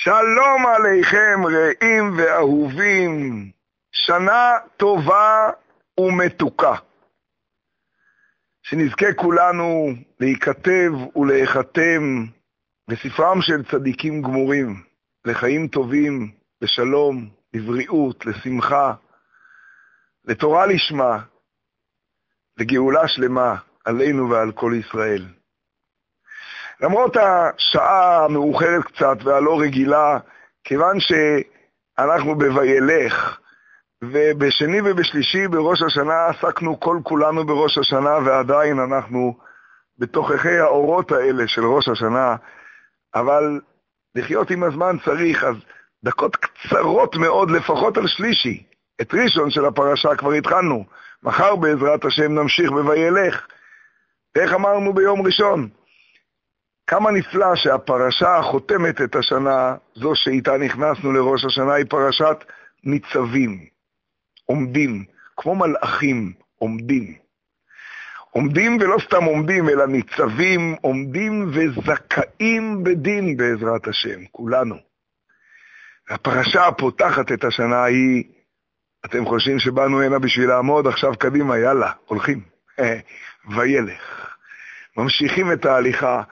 שלום עליכם רעים ואהובים, שנה טובה ומתוקה. שנזכה כולנו להיכתב ולהיחתם בספרם של צדיקים גמורים, לחיים טובים, לשלום, לבריאות, לשמחה, לתורה לשמה, לגאולה שלמה עלינו ועל כל ישראל. למרות השעה המאוחרת קצת והלא רגילה, כיוון שאנחנו בוילך, ובשני ובשלישי בראש השנה עסקנו כל כולנו בראש השנה, ועדיין אנחנו בתוככי האורות האלה של ראש השנה, אבל לחיות עם הזמן צריך, אז דקות קצרות מאוד לפחות על שלישי. את ראשון של הפרשה כבר התחלנו, מחר בעזרת השם נמשיך בוילך. איך אמרנו ביום ראשון? כמה נפלא שהפרשה החותמת את השנה, זו שאיתה נכנסנו לראש השנה, היא פרשת ניצבים. עומדים, כמו מלאכים עומדים. עומדים ולא סתם עומדים, אלא ניצבים, עומדים וזכאים בדין בעזרת השם, כולנו. הפרשה הפותחת את השנה היא, אתם חושבים שבאנו הנה בשביל לעמוד, עכשיו קדימה, יאללה, הולכים. וילך. ממשיכים את ההליכה,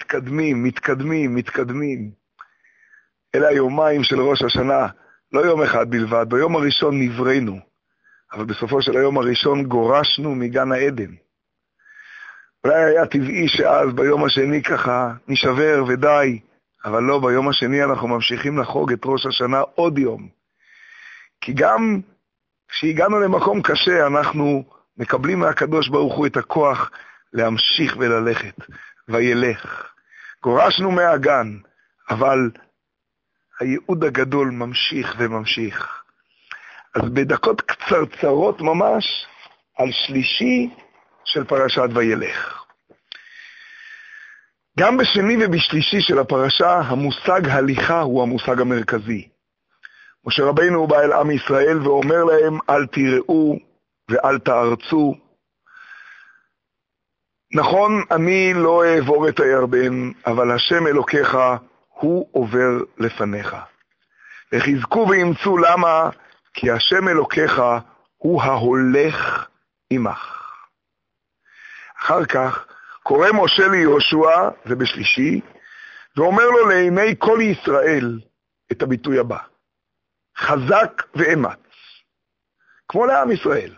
מתקדמים. אלה היומיים של ראש השנה, לא יום אחד בלבד, ביום הראשון נבראנו, אבל בסופו של היום הראשון גורשנו מגן העדן. אולי היה טבעי שאז ביום השני ככה נשבר ודי, אבל לא, ביום השני אנחנו ממשיכים לחוג את ראש השנה עוד יום. כי גם כשהגענו למקום קשה, אנחנו מקבלים מהקדוש ברוך הוא את הכוח להמשיך וללכת. וילך. גורשנו מהגן, אבל הייעוד הגדול ממשיך וממשיך. אז בדקות קצרצרות ממש, על שלישי של פרשת וילך. גם בשני ובשלישי של הפרשה, המושג הליכה הוא המושג המרכזי. משה רבינו בא אל עם ישראל ואומר להם, אל תיראו ואל תארצו. נכון, אני לא אעבור את הירדן, אבל השם אלוקיך הוא עובר לפניך. וחזקו ואמצו, למה? כי השם אלוקיך הוא ההולך עמך. אחר כך קורא משה ליהושע, זה בשלישי, ואומר לו לעיני כל ישראל את הביטוי הבא. חזק ואמץ. כמו לעם ישראל.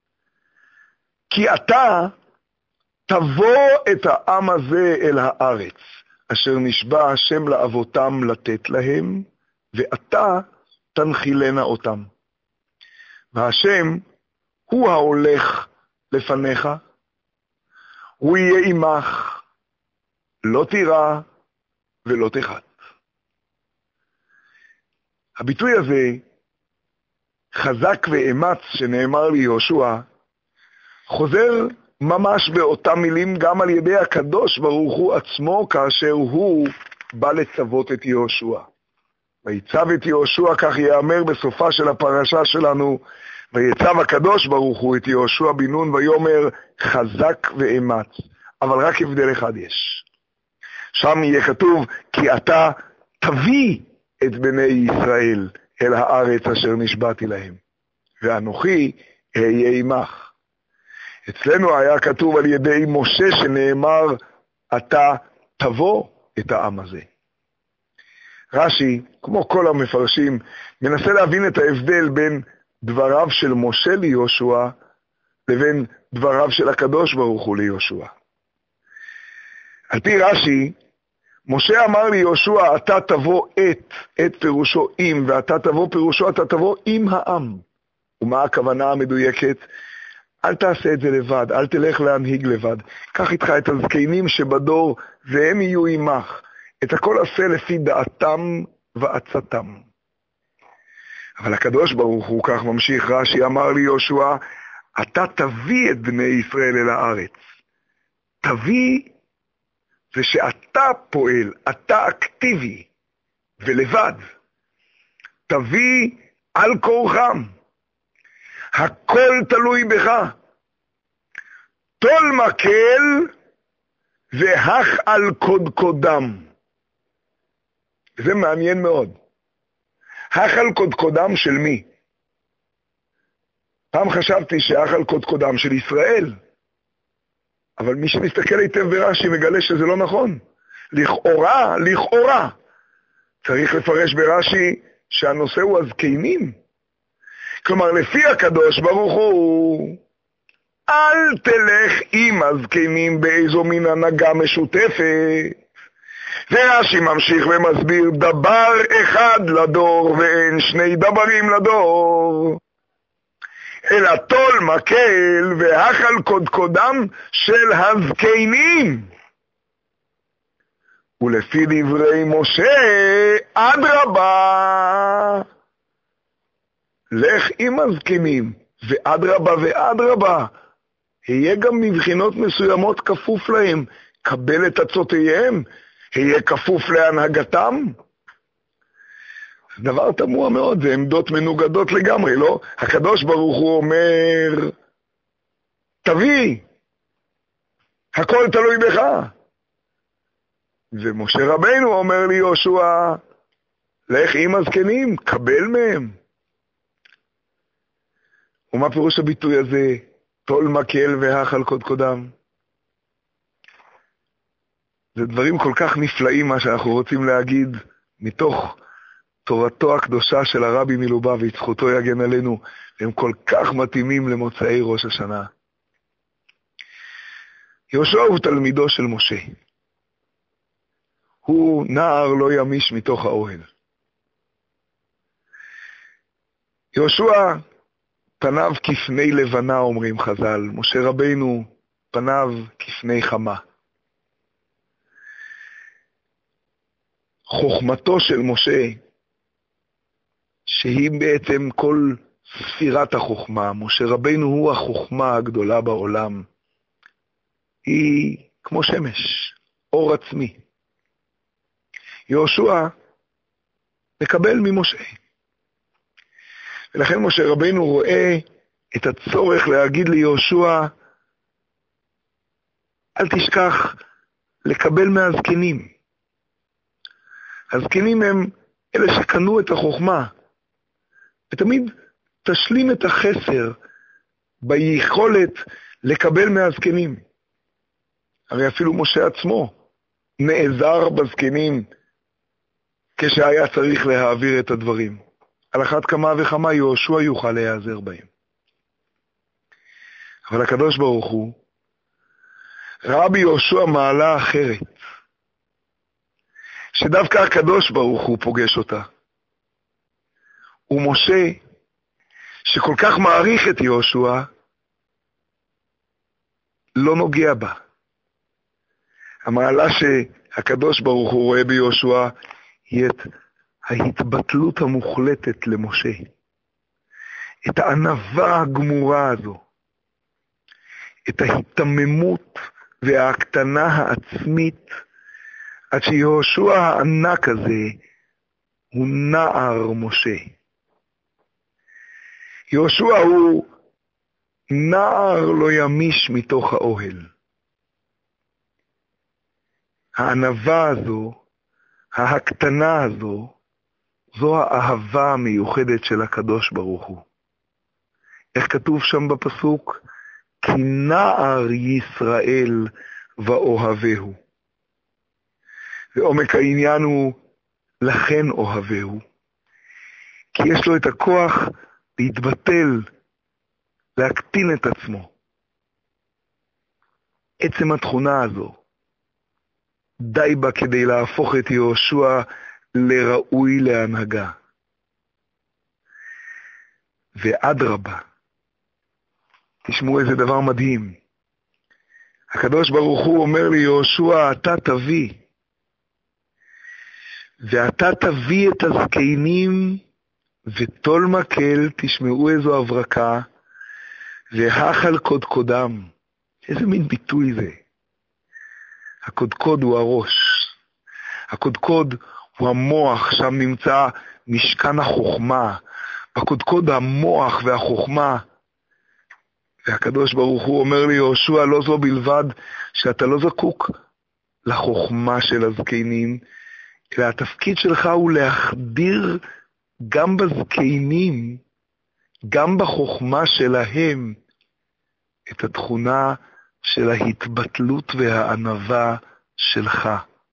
כי אתה תבוא את העם הזה אל הארץ, אשר נשבע השם לאבותם לתת להם, ואתה תנחילנה אותם. והשם הוא ההולך לפניך, הוא יהיה עמך, לא תירא ולא תחת. הביטוי הזה, חזק ואמץ, שנאמר ליהושע, חוזר ממש באותם מילים גם על ידי הקדוש ברוך הוא עצמו, כאשר הוא בא לצוות את יהושע. ויצב את יהושע, כך יאמר בסופה של הפרשה שלנו, ויצב הקדוש ברוך הוא את יהושע בן נון ויאמר חזק ואמץ. אבל רק הבדל אחד יש. שם יהיה כתוב, כי אתה תביא את בני ישראל אל הארץ אשר נשבעתי להם, ואנוכי אהיה עמך. אצלנו היה כתוב על ידי משה שנאמר, אתה תבוא את העם הזה. רש"י, כמו כל המפרשים, מנסה להבין את ההבדל בין דבריו של משה ליהושע, לבין דבריו של הקדוש ברוך הוא ליהושע. על פי רש"י, משה אמר ליהושע, אתה תבוא את פירושו עם, ואתה תבוא פירושו, אתה תבוא עם העם. ומה הכוונה המדויקת? אל תעשה את זה לבד, אל תלך להנהיג לבד. קח איתך את הזקנים שבדור, והם יהיו עמך. את הכל עשה לפי דעתם ועצתם. אבל הקדוש ברוך הוא, כך ממשיך רש"י, אמר ליהושע, אתה תביא את בני ישראל אל הארץ. תביא זה שאתה פועל, אתה אקטיבי, ולבד. תביא על כורחם. הכל תלוי בך. תול מקל והך על קודקודם. וזה מעניין מאוד. החל קודקודם של מי? פעם חשבתי שהחל קודקודם של ישראל, אבל מי שמסתכל היטב ברש"י מגלה שזה לא נכון. לכאורה, צריך לפרש ברש"י שהנושא הוא הזקנים. כלומר, לפי הקדוש ברוך הוא, אל תלך עם הזקנים באיזו מין הנהגה משותפת. ורש"י ממשיך ומסביר, דבר אחד לדור ואין שני דברים לדור, אלא תול מקל והחל קודקודם של הזקנים. ולפי דברי משה, אדרבה, לך עם הזקנים, ואדרבה ואדרבה, יהיה גם מבחינות מסוימות כפוף להם, קבל את עצותיהם, יהיה כפוף להנהגתם. זה דבר תמוה מאוד, זה עמדות מנוגדות לגמרי, לא? הקדוש ברוך הוא אומר, תביא, הכל תלוי בך. ומשה רבינו אומר לי יהושע, לך עם הזקנים, קבל מהם. ומה פירוש הביטוי הזה? תול מקל והחל קודקודם. זה דברים כל כך נפלאים מה שאנחנו רוצים להגיד מתוך תורתו הקדושה של הרבי מלובביץ', זכותו יגן עלינו, הם כל כך מתאימים למוצאי ראש השנה. יהושע הוא תלמידו של משה. הוא נער לא ימיש מתוך האוהל. יהושע פניו כפני לבנה, אומרים חז"ל. משה רבינו פניו כפני חמה. חוכמתו של משה, שהיא בעצם כל ספירת החוכמה, משה רבינו הוא החוכמה הגדולה בעולם, היא כמו שמש, אור עצמי. יהושע מקבל ממשה. ולכן משה רבינו רואה את הצורך להגיד ליהושע, אל תשכח לקבל מהזקנים. הזקנים הם אלה שקנו את החוכמה, ותמיד תשלים את החסר ביכולת לקבל מהזקנים. הרי אפילו משה עצמו נעזר בזקנים כשהיה צריך להעביר את הדברים. על אחת כמה וכמה יהושע יוכל להיעזר בהם. אבל הקדוש ברוך הוא ראה ביהושע מעלה אחרת, שדווקא הקדוש ברוך הוא פוגש אותה. ומשה, שכל כך מעריך את יהושע, לא נוגע בה. המעלה שהקדוש ברוך הוא רואה ביהושע היא את ההתבטלות המוחלטת למשה. את הענווה הגמורה הזו. את ההתממות וההקטנה העצמית, עד שיהושע הענק הזה הוא נער משה. יהושע הוא נער לא ימיש מתוך האוהל. הענווה הזו, ההקטנה הזו, זו האהבה המיוחדת של הקדוש ברוך הוא. איך כתוב שם בפסוק? כי נער ישראל ואוהבהו. ועומק העניין הוא לכן אוהבהו. כי יש לו את הכוח להתבטל, להקטין את עצמו. עצם התכונה הזו, די בה כדי להפוך את יהושע לראוי להנהגה. ואדרבה, תשמעו איזה דבר מדהים. הקדוש ברוך הוא אומר לי, יהושע, אתה תביא. ואתה תביא את הזקנים ותול מקל, תשמעו איזו הברקה, והחל קודקודם. איזה מין ביטוי זה? הקודקוד הוא הראש. הקודקוד הוא המוח, שם נמצא משכן החוכמה. בקודקוד המוח והחוכמה. והקדוש ברוך הוא אומר לי, יהושע, לא זו בלבד שאתה לא זקוק לחוכמה של הזקנים, אלא התפקיד שלך הוא להחדיר גם בזקנים, גם בחוכמה שלהם, את התכונה של ההתבטלות והענווה שלך.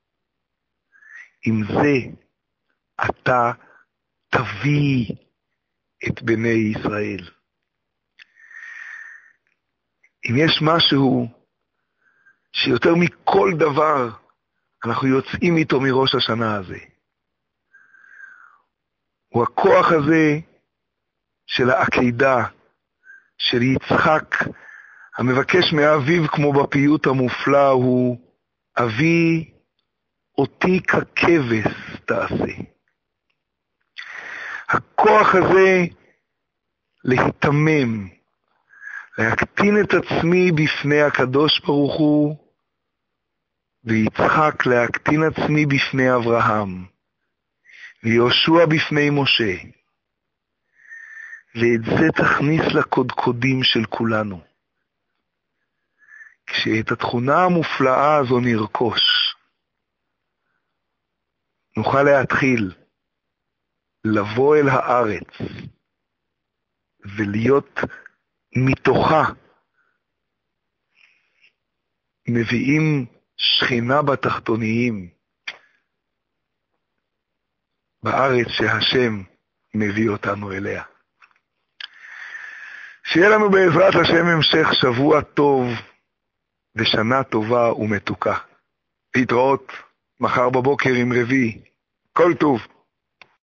עם זה אתה תביא את בני ישראל. אם יש משהו שיותר מכל דבר אנחנו יוצאים איתו מראש השנה הזה, הוא הכוח הזה של העקידה, של יצחק, המבקש מאביו כמו בפיוט המופלא, הוא אבי אותי ככבש תעשה. הכוח הזה להתמם, להקטין את עצמי בפני הקדוש ברוך הוא, ויצחק להקטין עצמי בפני אברהם, ויהושע בפני משה. ואת זה תכניס לקודקודים של כולנו. כשאת התכונה המופלאה הזו נרכוש, נוכל להתחיל לבוא אל הארץ ולהיות מתוכה מביאים שכינה בתחתוניים בארץ שהשם מביא אותנו אליה. שיהיה לנו בעזרת השם המשך שבוע טוב ושנה טובה ומתוקה. להתראות מחר בבוקר עם רביעי. כל טוב.